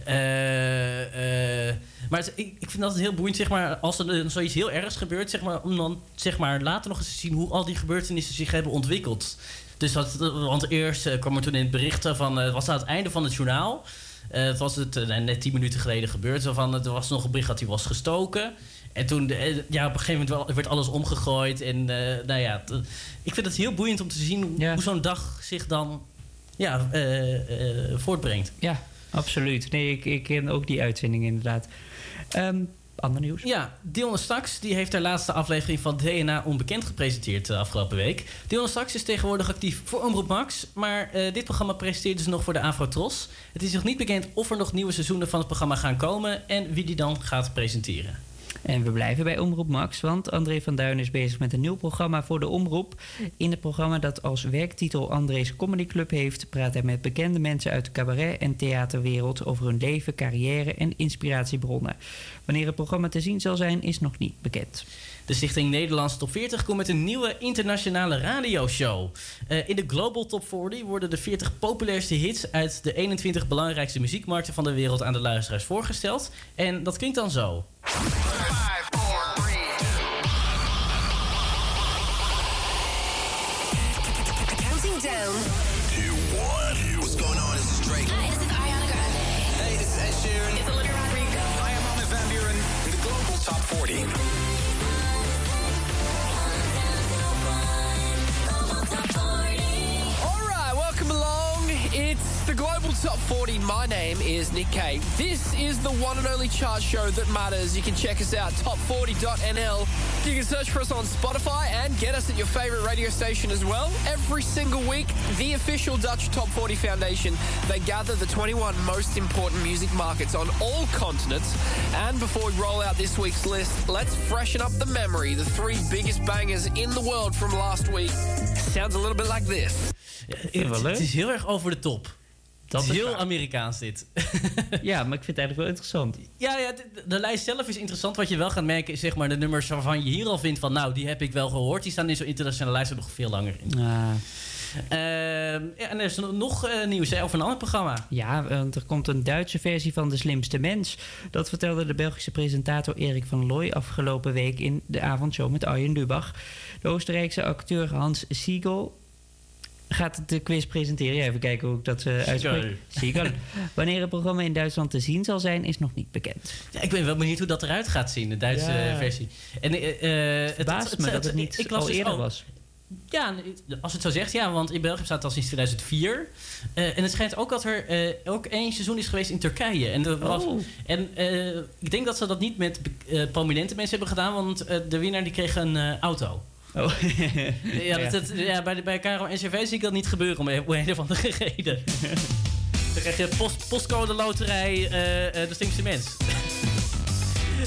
Uh, uh, maar het, ik, ik vind dat heel boeiend, zeg maar, als er uh, zoiets heel ergs gebeurt, zeg maar, om dan zeg maar, later nog eens te zien hoe al die gebeurtenissen zich hebben ontwikkeld. Dus dat, want eerst uh, kwam er toen in het berichten van, uh, was aan het einde van het journaal. Uh, het was het uh, net tien minuten geleden gebeurd. Zo van, er was nog een bericht dat hij was gestoken. En toen, uh, ja, op een gegeven moment wel, werd alles omgegooid. En uh, nou ja, t- ik vind het heel boeiend om te zien hoe, ja. hoe zo'n dag zich dan ja, uh, uh, voortbrengt. Ja, absoluut. Nee, ik, ik ken ook die uitzending inderdaad. Um, Ander nieuws? Ja, Dionne Staks die heeft haar laatste aflevering van D N A Onbekend gepresenteerd de afgelopen week. Dionne Staks is tegenwoordig actief voor Omroep Max, maar uh, dit programma presenteert dus nog voor de Afro-Tros. Het is nog niet bekend of er nog nieuwe seizoenen van het programma gaan komen en wie die dan gaat presenteren. En we blijven bij Omroep Max, want André van Duin is bezig met een nieuw programma voor de omroep. In het programma dat als werktitel André's Comedy Club heeft, praat hij met bekende mensen uit de cabaret- en theaterwereld over hun leven, carrière en inspiratiebronnen. Wanneer het programma te zien zal zijn, is nog niet bekend. De Stichting Nederlands Top veertig komt met een nieuwe internationale radioshow. Uh, in de Global Top veertig worden de veertig populairste hits uit de eenentwintig belangrijkste muziekmarkten van de wereld aan de luisteraars voorgesteld. En dat klinkt dan zo. Counting down. Two, one. What's going on? This is Drake. Hi, this is Ariana Grande. Hey, this is Ed Sheeran. It's Olivia Rodrigo. I am Armin van Buuren in the Global Top forty. It's the Global Top forty. My name is Nick Kay. This is the one and only chart show that matters. You can check us out, top forty dot n l. You can search for us on Spotify and get us at your favorite radio station as well. Every single week, the official Dutch Top forty Foundation, they gather the twenty-one most important music markets on all continents. And before we roll out this week's list, let's freshen up the memory. The three biggest bangers in the world from last week. Sounds a little bit like this. Ja, het, het is heel erg over de top. Dat het is is heel waar. Amerikaans dit. Ja, maar ik vind het eigenlijk wel interessant. Ja, ja de, de lijst zelf is interessant. Wat je wel gaat merken is zeg maar de nummers waarvan je hier al vindt van... nou, die heb ik wel gehoord. Die staan in zo'n internationale lijst er nog veel langer in. Ah. Uh, ja, en er is nog uh, nieuws hè, over een ander programma. Ja, want er komt een Duitse versie van De Slimste Mens. Dat vertelde de Belgische presentator Erik van Looy afgelopen week... in de avondshow met Arjen Lubach. De Oostenrijkse acteur Hans Siegel... gaat de quiz presenteren. Ja, even kijken hoe ik dat uh, uitspreek. Siegel. Wanneer het programma in Duitsland te zien zal zijn, is nog niet bekend. Ja, ik ben wel benieuwd hoe dat eruit gaat zien, de Duitse ja. versie. En, uh, het verbaast het, me het, dat het niet ik, ik al eerder dus, was. Ja, als het zo zegt, ja, want in België staat het al sinds tweeduizend vier. Uh, en het schijnt ook dat er uh, ook één seizoen is geweest in Turkije. En, er was, oh. en uh, ik denk dat ze dat niet met uh, prominente mensen hebben gedaan, want uh, de winnaar die kreeg een uh, auto. Oh. ja, dat, dat, ja, bij, de, bij Caro N C V zie ik dat niet gebeuren om een of andere reden. Dan krijg je post, postcode loterij, uh, uh, de slimste mens.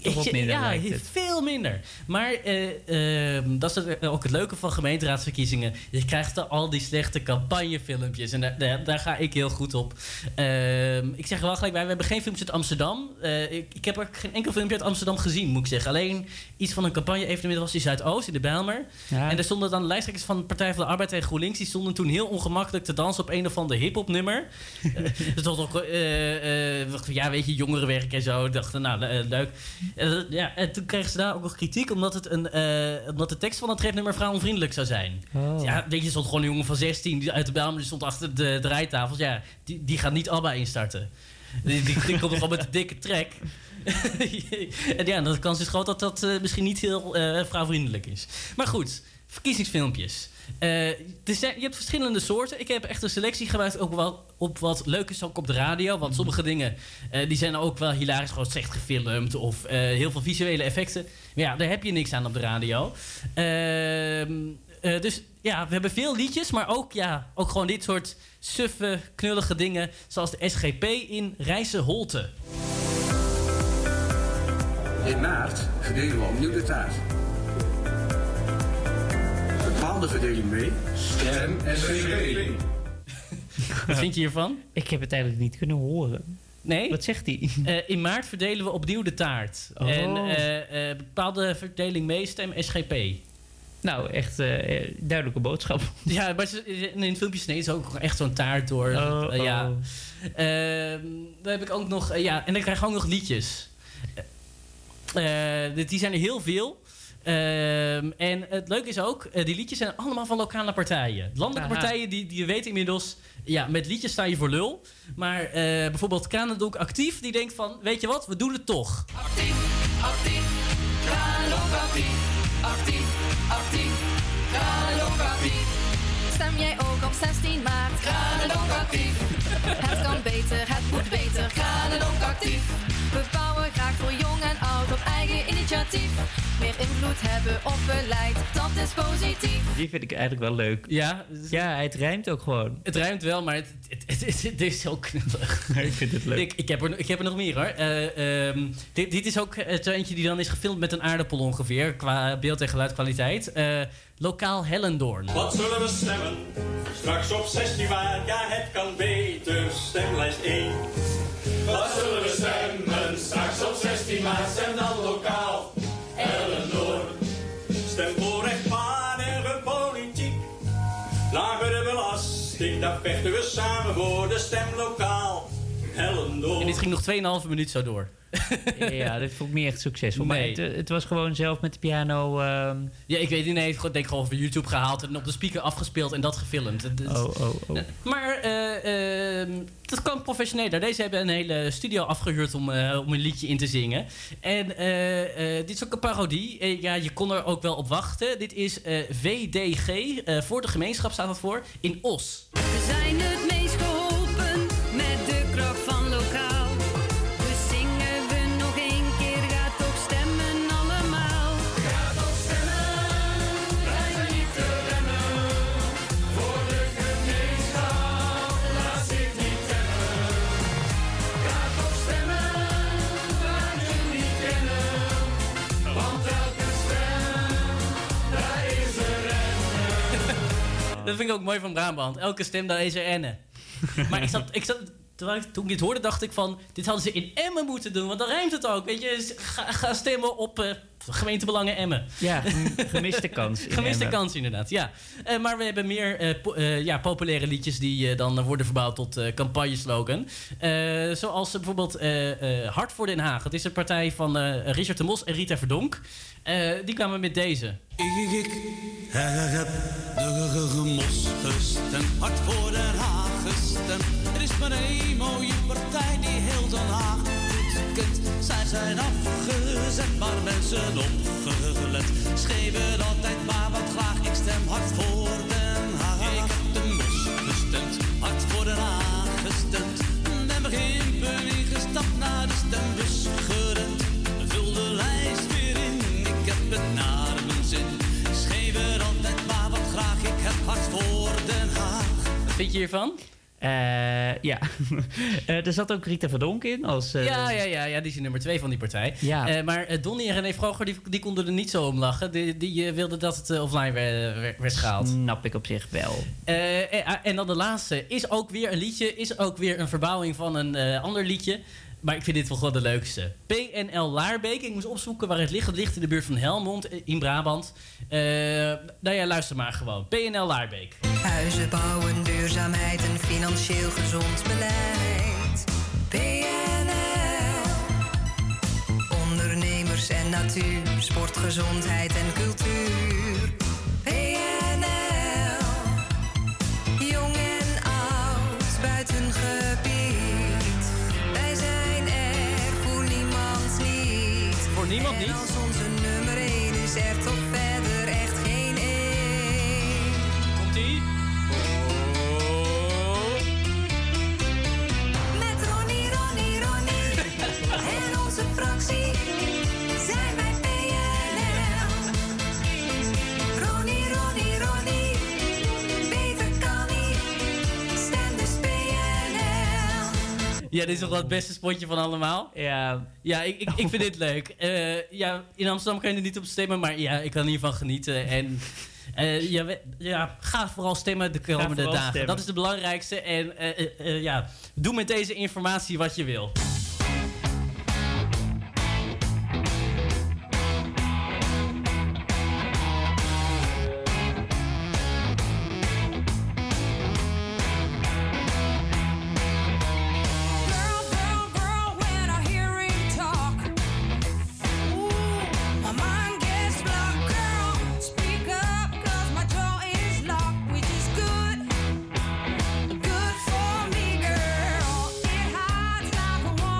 Toch wat minder ja, lijkt het. veel minder. Maar uh, uh, dat is het, ook het leuke van gemeenteraadsverkiezingen. Je krijgt er al die slechte campagnefilmpjes. En daar, daar, daar ga ik heel goed op. Uh, ik zeg er wel gelijk bij, we hebben geen filmpjes uit Amsterdam. Uh, ik, ik heb ook geen enkel filmpje uit Amsterdam gezien, moet ik zeggen. Alleen iets van een campagne-evenement was in Zuidoost, in de Bijlmer. Ja. En daar stonden dan de lijsttrekkers van de Partij van de Arbeid en GroenLinks. Die stonden toen heel ongemakkelijk te dansen op een of ander hip-hop nummer. uh, dat was ook, uh, uh, ja, weet je, jongerenwerk en zo. Ik dacht, nou, uh, leuk. Uh, ja, en toen kregen ze daar ook nog kritiek, omdat, het een, uh, omdat de tekst van het trefnummer vrouwonvriendelijk zou zijn. Oh. Ja, weet je, er stond gewoon een jongen van zestien die uit de Bijlmer, die stond achter de draaitafels. Ja, die, die gaat niet ABBA instarten. Die, die, die komt nog wel met een dikke track. En ja, dat kans is groot dat dat uh, misschien niet heel uh, vrouwvriendelijk is. Maar goed, verkiezingsfilmpjes. Uh, je hebt verschillende soorten. Ik heb echt een selectie gemaakt ook wel op wat leuk is ook op de radio. Want sommige dingen uh, die zijn ook wel hilarisch, gewoon slecht gefilmd of uh, heel veel visuele effecten. Maar ja, daar heb je niks aan op de radio. Uh, uh, dus ja, we hebben veel liedjes, maar ook, ja, ook gewoon dit soort suffe, knullige dingen. Zoals de S G P in Rijsse-Holte. In maart verdelen we opnieuw de taart. Bepaal de verdeling mee. Stem S G P. Wat vind je hiervan? Ik heb het eigenlijk niet kunnen horen. Nee? Wat zegt hij? Uh, in maart verdelen we opnieuw de taart. Oh. En uh, uh, bepaalde verdeling mee, stem S G P. Nou, echt uh, duidelijke boodschap. Ja, maar in het filmpje sneden ze ook echt zo'n taart door. Oh, uh, ja. oh. Uh, dan heb ik ook nog... Uh, ja, en dan krijg je ook nog liedjes. Uh, die zijn er heel veel. Uh, en het leuke is ook, uh, die liedjes zijn allemaal van lokale partijen. Landelijke Aha. partijen, die, die weten inmiddels... Ja, met liedjes sta je voor lul. Maar uh, bijvoorbeeld Kranendonk Actief, die denkt van... Weet je wat, we doen het toch. Actief, actief, Kranendonk Actief. Actief, actief, Kranendonk Actief. Stem jij ook op zestien maart? Kranendonk Actief. Het kan beter, het moet beter. Kranendonk Actief. We bouwen graag voor jong en oud op eigen initiatief. Meer invloed hebben op beleid, dat is positief. Die vind ik eigenlijk wel leuk. Ja, ja, het rijmt ook gewoon. Het rijmt wel, maar het, het, het, het, het is zo knullig. Ik vind het leuk. Ik, ik, heb, er, ik heb er nog meer hoor. Uh, um, dit, dit is ook het eentje die dan is gefilmd met een aardappel ongeveer, qua beeld- en geluidkwaliteit. Uh, Lokaal Hellendoorn. Wat zullen we stemmen? Straks op zestien maart, ja het kan beter, stemlijst één. Wat zullen we stemmen? Straks op zestien maart, stem dan lokaal Hellendoorn. Stem voor rechtvaardige politiek. Lagere belasting, daar vechten we samen voor de stem lokaal Hellendoorn. En dit ging nog twee komma vijf minuut zo door. Ja, dat vond ik niet echt succesvol. Nee. Maar het, het was gewoon zelf met de piano... Uh... Ja, ik weet niet. Nee, ik denk gewoon van YouTube gehaald en op de speaker afgespeeld en dat gefilmd. Oh, oh, oh. Maar uh, uh, dat kan professioneler. Deze hebben een hele studio afgehuurd om, uh, om een liedje in te zingen. En uh, uh, dit is ook een parodie. Uh, ja, je kon er ook wel op wachten. Dit is uh, V D G. Uh, voor de gemeenschap staat dat voor. In Os. We zijn het meest geholpen met de krok van lokaal. Dat vind ik ook mooi van Brabant. Elke stem, daar is er enne. Maar ik zat, ik zat, terwijl ik, toen ik dit hoorde, dacht ik van... Dit hadden ze in Emmen moeten doen, want dan rijmt het ook. Weet je, ga, ga stemmen op uh, gemeentebelangen Emmen. Ja, gemiste kans. Gemiste kans, inderdaad, ja. Uh, maar we hebben meer uh, po uh, ja, populaire liedjes die uh, dan worden verbouwd tot uh, campagneslogan. Uh, zoals uh, bijvoorbeeld uh, uh, Hart voor Den Haag. Dat is de partij van uh, Richard de Mos en Rita Verdonk. Uh, die kwamen met deze. Ik, ik, heb de Mos gestemd, Hart voor Den Haag gestemd. Er is maar één mooie partij die heel Den Haag goed kent. Zij zijn afgezet, maar mensen opgelet. Schreven altijd maar wat graag, ik stem hard voor Den Haag. Ik heb de Mos gestemd, Hart voor Den Haag gestemd. Ben begin ingestapt naar de stembus gerend. Vul de lijst weer in, ik heb het naar mijn zin. Schreef er altijd maar wat graag, ik heb hart voor Den Haag. Wat vind je hiervan? Uh, ja, uh, er zat ook Rita Verdonk in. Als, uh... ja, ja, ja, ja, die is nummer twee van die partij. Ja. Uh, maar uh, Donnie en René Vroger, die, die konden er niet zo om lachen. Die, die uh, wilden dat het uh, offline werd, werd gehaald. Snap ik op zich wel. Uh, en, en dan de laatste. Is ook weer een liedje. Is ook weer een verbouwing van een uh, ander liedje. Maar ik vind dit wel gewoon de leukste. P N L Laarbeek. Ik moest opzoeken waar het ligt. Het ligt in de buurt van Helmond in Brabant. Uh, nou ja, luister maar gewoon. P N L Laarbeek. Huizen bouwen, duurzaamheid en financieel gezond beleid. P N L. Ondernemers en natuur. Sport, gezondheid en cultuur. P N L. Jong en oud, buiten gebied. Wij zijn er voor niemand niet. Voor niemand niet? En als onze nummer één is er toch verder echt geen één. Komt-ie? Met Ronnie, Ronnie, Ronnie en onze fractie zijn wij P N L. Ronnie, Ronnie, Ronnie, beter kan niet. Stem dus P N L. Ja, dit is toch wel het beste spotje van allemaal? Ja. Ja, ik, ik, ik vind dit leuk. Uh, ja, in Amsterdam kan je er niet op stemmen, maar ja, ik kan hiervan genieten. En uh, ja, we, ja, ga vooral stemmen de komende dagen. Stemmen. Dat is het belangrijkste. En uh, uh, uh, ja, doe met deze informatie wat je wil. Good for me, girl. It hides like a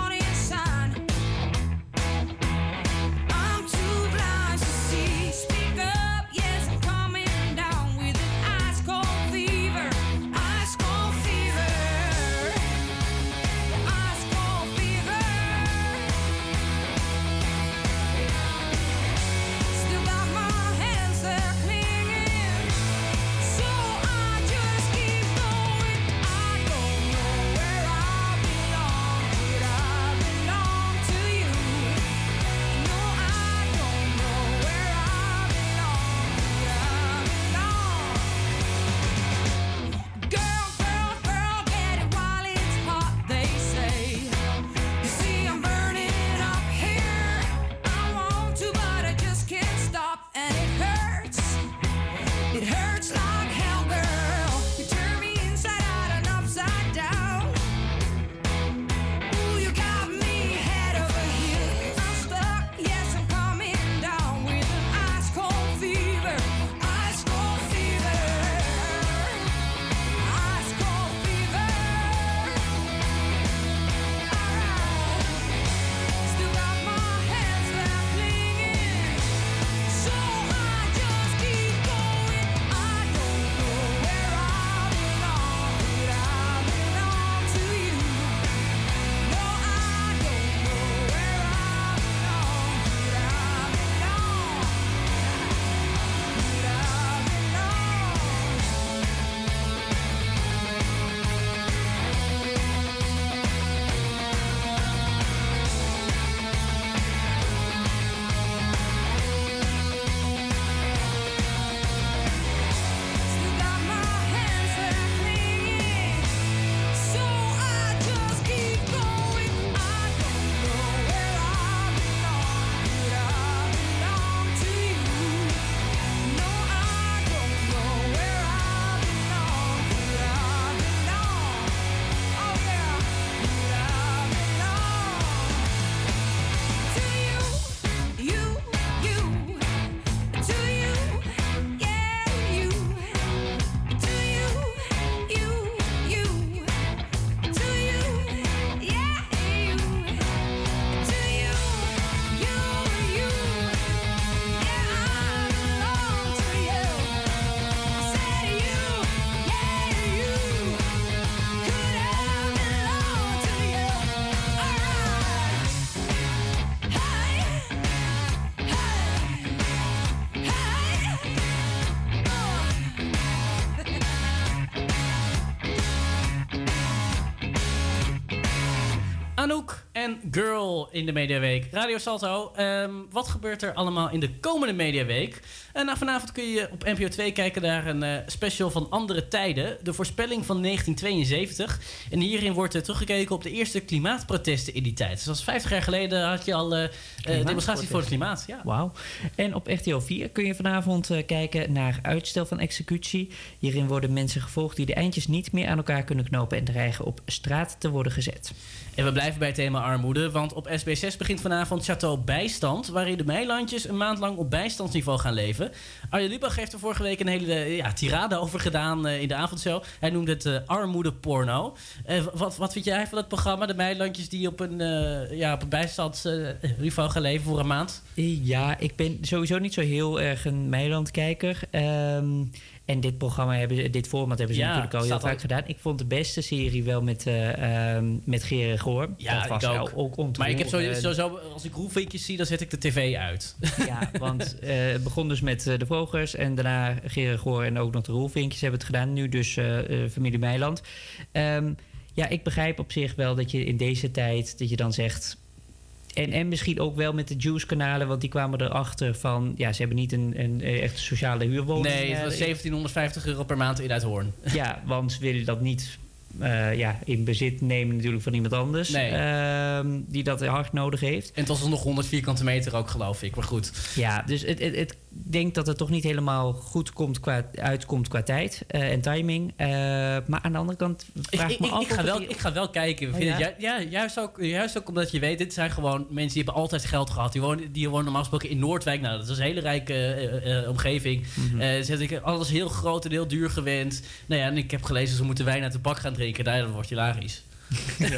Anouk en Girl in de Mediaweek. Radio Salto, um, wat gebeurt er allemaal in de komende Mediaweek? En nou, vanavond kun je op N P O twee kijken naar een uh, special van Andere Tijden. De voorspelling van negentien tweeënzeventig. En hierin wordt uh, teruggekeken op de eerste klimaatprotesten in die tijd. Dus als vijftig jaar geleden had je al uh, uh, demonstraties voor het klimaat. Ja. Wauw. En op R T L vier kun je vanavond uh, kijken naar uitstel van executie. Hierin worden mensen gevolgd die de eindjes niet meer aan elkaar kunnen knopen en dreigen op straat te worden gezet. En we blijven bij het thema armoede, want op S B zes begint vanavond Chateau Bijstand, waarin de Meilandjes een maand lang op bijstandsniveau gaan leven. Arjen Lubach heeft er vorige week een hele ja, tirade over gedaan uh, in de avondshow. Hij noemde het uh, armoedeporno. Uh, wat, wat vind jij van het programma, de Meilandjes die op een, uh, ja, op een bijstandsniveau uh, gaan leven voor een maand? Ja, ik ben sowieso niet zo heel erg een Meilandkijker. Um, En dit programma, hebben, dit format hebben ze ja, natuurlijk al heel vaak al... gedaan. Ik vond de beste serie wel met, uh, um, met Gerard Goor. Ja, dat was ik ook. ook om te maar ik heb sowieso, sowieso, als ik roelvinkjes zie, dan zet ik de tv uit. Ja, want uh, het begon dus met uh, de Vogels en daarna Gerard Goor en ook nog de roelvinkjes hebben het gedaan. Nu dus uh, uh, Familie Meiland. Um, ja, ik begrijp op zich wel dat je in deze tijd, dat je dan zegt... En, en misschien ook wel met de Juice-kanalen, want die kwamen erachter van... ja, ze hebben niet een, een echt sociale huurwoning. Nee, het was zeventienhonderdvijftig euro per maand in Uithoorn. Ja, want ze willen dat niet uh, ja, in bezit nemen natuurlijk van iemand anders... Nee. Uh, die dat hard nodig heeft. En het was nog honderd vierkante meter ook, geloof ik. Maar goed. Ja, dus het, het, het, ik denk dat het toch niet helemaal goed komt qua, uitkomt qua tijd uh, en timing. Uh, maar aan de andere kant vraag ik, ik me ik, af... Ik ga, wel, die... ik ga wel kijken. Oh, ja? Ja, ja, juist, ook, juist ook omdat je weet... dit zijn gewoon mensen die hebben altijd geld gehad. Die wonen, die wonen normaal gesproken in Noordwijk. Nou, dat is een hele rijke uh, uh, omgeving. Mm-hmm. uh, ze hebben alles heel groot en heel duur gewend. Nou ja, en ik heb gelezen... ze moeten wijn uit de bak gaan drinken. Nou, dat wordt hilarisch. Ja,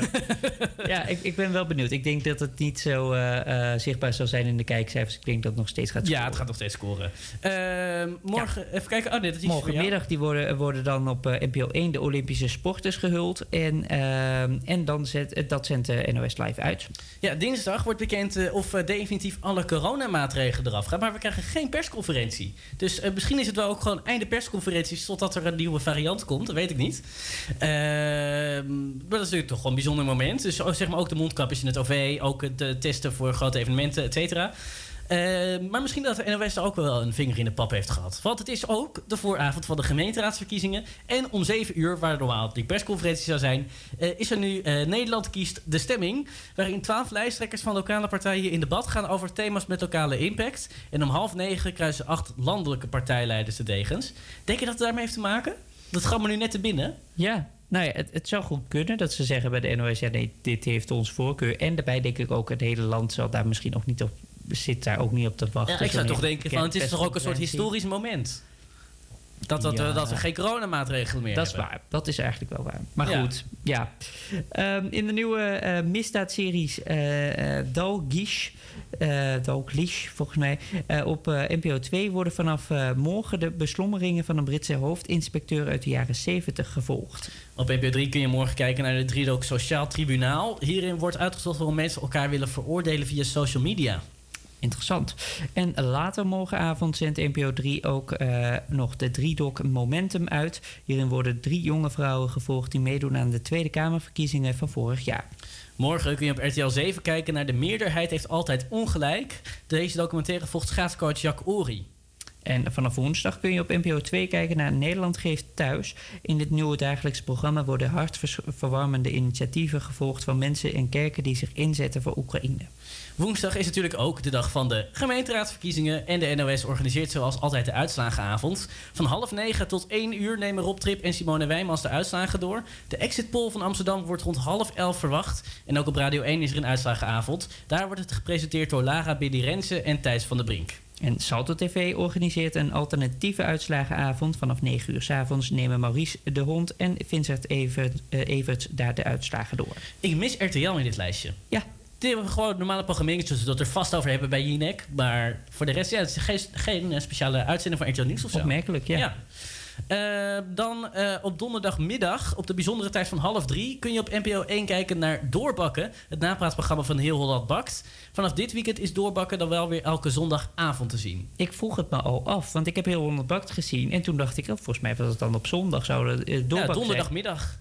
ja ik, ik ben wel benieuwd. Ik denk dat het niet zo uh, uh, zichtbaar zal zijn in de kijkcijfers. Ik denk dat het nog steeds gaat scoren. Ja, het gaat nog steeds scoren. Uh, morgen, ja. even kijken. Oh, nee, dat is Morgenmiddag die worden, worden dan op uh, N P O één de Olympische sporters gehuld. En, uh, en dan zet, dat zendt uh, N O S Live uit. Ja, dinsdag wordt bekend uh, of uh, definitief alle coronamaatregelen eraf gaan. Maar we krijgen geen persconferentie. Dus uh, misschien is het wel ook gewoon einde persconferenties... totdat er een nieuwe variant komt. Dat weet ik niet. Uh, maar dat is natuurlijk toch gewoon een bijzonder moment. Dus zeg maar ook de mondkapjes in het O V, ook het uh, testen voor grote evenementen, et cetera. Uh, maar misschien dat de N O S er ook wel een vinger in de pap heeft gehad. Want het is ook de vooravond van de gemeenteraadsverkiezingen. En om zeven uur, waar normaal die persconferentie zou zijn... Uh, is er nu uh, Nederland kiest de stemming... waarin twaalf lijsttrekkers van lokale partijen in debat gaan... over thema's met lokale impact. En om half negen kruisen acht landelijke partijleiders de degens. Denk je dat het daarmee heeft te maken? Dat gaat me nu net te binnen. Ja. Nou ja, het, het zou goed kunnen dat ze zeggen bij de N O S... ja, nee, dit heeft ons voorkeur. En daarbij denk ik ook, het hele land zal daar misschien ook niet op... zit daar ook niet op te wachten. Ja, ik zou toch denken, van, het is toch ook een soort historisch moment... Dat, dat, ja. dat we geen coronamaatregelen meer dat hebben. Dat is waar. Dat is eigenlijk wel waar. Maar ja. goed, ja. Um, in de nieuwe uh, misdaadseries uh, uh, Dalgish... Uh, Dalglish, volgens mij... Uh, op uh, N P O twee worden vanaf uh, morgen... de beslommeringen van een Britse hoofdinspecteur... uit de jaren zeventig gevolgd. Op N P O drie kun je morgen kijken naar de driehoek Sociaal Tribunaal. Hierin wordt uitgezocht waarom mensen elkaar willen veroordelen via social media. Interessant. En later morgenavond zendt N P O drie ook uh, nog de driedoc Momentum uit. Hierin worden drie jonge vrouwen gevolgd... die meedoen aan de Tweede Kamerverkiezingen van vorig jaar. Morgen kun je op R T L zeven kijken naar De Meerderheid heeft altijd ongelijk. Deze documentaire volgt schaatscoach Jack Ory. En vanaf woensdag kun je op N P O twee kijken naar Nederland geeft thuis. In dit nieuwe dagelijkse programma worden hartverwarmende initiatieven gevolgd... van mensen en kerken die zich inzetten voor Oekraïne. Woensdag is natuurlijk ook de dag van de gemeenteraadsverkiezingen... en de N O S organiseert zoals altijd de uitslagenavond. Van half negen tot één uur nemen Rob Trip en Simone Wijmans de uitslagen door. De exit poll van Amsterdam wordt rond half elf verwacht. En ook op Radio één is er een uitslagenavond. Daar wordt het gepresenteerd door Lara Billy Rensen en Thijs van der Brink. En Salto T V organiseert een alternatieve uitslagenavond. Vanaf negen uur 's avonds nemen Maurice de Hond en Vincent Evert, uh, Evert daar de uitslagen door. Ik mis R T L in dit lijstje. Ja. Die hebben gewoon normale programmeringen zoals we dat er vast over hebben bij Jinek. Maar voor de rest, ja, het is geen, geen speciale uitzending van R T L Nieuws of zo. Opmerkelijk, ja. ja. Uh, dan uh, op donderdagmiddag, op de bijzondere tijd van half drie... kun je op N P O één kijken naar Doorbakken. Het napraatprogramma van Heel Holland Bakt. Vanaf dit weekend is Doorbakken dan wel weer elke zondagavond te zien. Ik vroeg het me al af, want ik heb Heel Holland Bakt gezien. En toen dacht ik, oh, volgens mij was het dan op zondag zouden uh, Doorbakken ja, donderdagmiddag.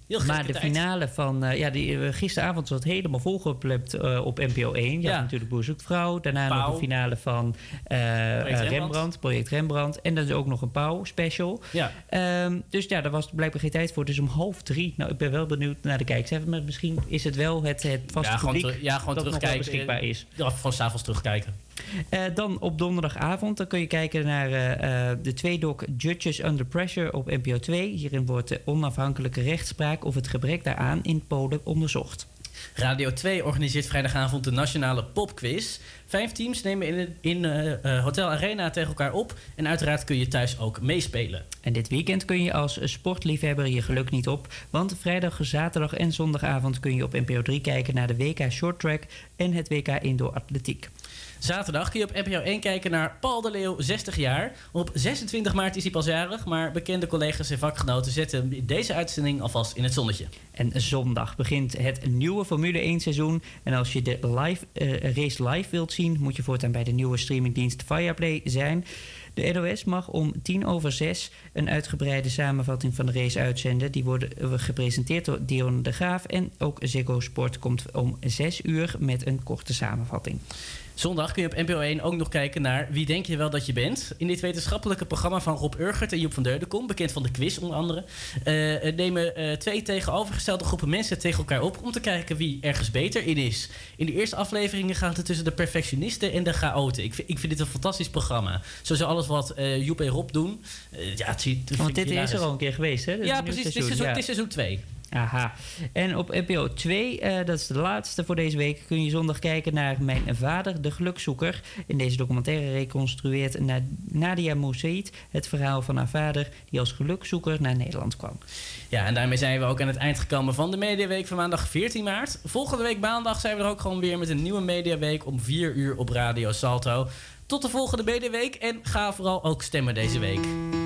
Heel maar de tijd. finale van... Uh, ja, die, uh, gisteravond was het helemaal volgeplept uh, op N P O één. Je Ja. had natuurlijk Boer zoekt vrouw. Daarna Pauw. nog een finale van uh, Project, uh, Rembrandt. Rembrandt. Project Rembrandt. En dan is ook nog een Pauw special. Ja. Um, dus ja, daar was blijkbaar geen tijd voor. Dus om half drie. Nou, ik ben wel benieuwd naar de kijkcijfers. Maar misschien is het wel het, het vaste Ja, gewoon, publiek ter- ja, gewoon dat nog wel terugkijken. beschikbaar is. Ja, gewoon s'avonds terugkijken. Uh, dan op donderdagavond dan kun je kijken naar uh, uh, de tweedoc Judges Under Pressure op N P O twee. Hierin wordt de onafhankelijke rechtspraak of het gebrek daaraan in Polen onderzocht. Radio twee organiseert vrijdagavond de nationale popquiz. Vijf teams nemen in, in uh, uh, Hotel Arena tegen elkaar op. En uiteraard kun je thuis ook meespelen. En dit weekend kun je als sportliefhebber je geluk niet op. Want vrijdag, zaterdag en zondagavond kun je op N P O drie kijken naar de W K Short Track en het W K Indoor Atletiek. Zaterdag kun je op N P O één kijken naar Paul de Leeuw, zestig jaar. Op zesentwintig maart is hij pas jarig, maar bekende collega's en vakgenoten zetten hem in deze uitzending alvast in het zonnetje. En zondag begint het nieuwe Formule één seizoen. En als je de live, uh, race live wilt zien, moet je voortaan bij de nieuwe streamingdienst Viaplay zijn. De R O S mag om tien over zes een uitgebreide samenvatting van de race uitzenden. Die worden gepresenteerd door Dion de Graaf. En ook Ziggo Sport komt om zes uur met een korte samenvatting. Zondag kun je op N P O één ook nog kijken naar Wie denk je wel dat je bent? In dit wetenschappelijke programma van Rob Urgert en Joep van Deudekom, bekend van de quiz onder andere, uh, nemen uh, twee tegenovergestelde groepen mensen tegen elkaar op om te kijken wie ergens beter in is. In de eerste afleveringen gaat het tussen de perfectionisten en de chaoten. Ik vind, ik vind dit een fantastisch programma. Zo zou alles wat uh, Joep en Rob doen. Uh, ja, het ziet, Want dit is er al een keer geweest, hè? Dit ja, is precies. Het is seizoen, seizoen, ja. het is seizoen twee. Aha. En op N P O twee, uh, dat is de laatste voor deze week, kun je zondag kijken naar Mijn Vader, de Gelukzoeker. In deze documentaire reconstrueert Nadia Moussaïd het verhaal van haar vader die als gelukzoeker naar Nederland kwam. Ja, en daarmee zijn we ook aan het eind gekomen van de Mediaweek van maandag veertien maart. Volgende week maandag zijn we er ook gewoon weer met een nieuwe Mediaweek om vier uur op Radio Salto. Tot de volgende Mediaweek en ga vooral ook stemmen deze week.